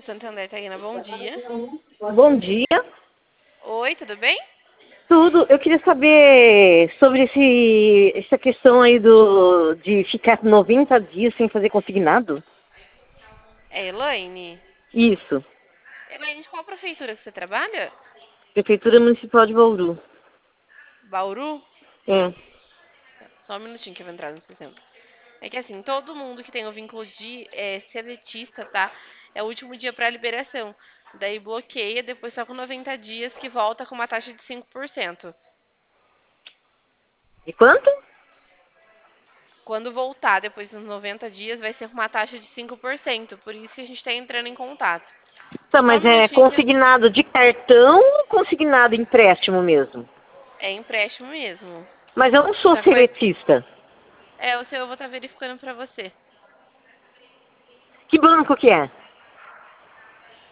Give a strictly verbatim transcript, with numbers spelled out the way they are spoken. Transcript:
Santander, Taína, bom dia. Bom dia. Oi, tudo bem? Tudo. Eu queria saber sobre esse, essa questão aí do, de ficar noventa dias sem fazer consignado. É Elaine? Isso. Elaine, de qual prefeitura que você trabalha? Prefeitura Municipal de Bauru. Bauru? É. Só um minutinho que eu vou entrar no sistema. É que assim, todo mundo que tem o vínculo de é, seletista, tá? É o último dia para liberação. Daí bloqueia, depois só com noventa dias que volta com uma taxa de cinco por cento. De quanto? Quando voltar depois dos noventa dias, vai ser com uma taxa de cinco por cento. Por isso que a gente está entrando em contato. Tá, Só um mas é minutinho que consignado de cartão ou consignado empréstimo mesmo? é empréstimo mesmo. Mas eu não sou Só que vai. seletista. É, o seu eu vou estar verificando pra você. Que banco que é?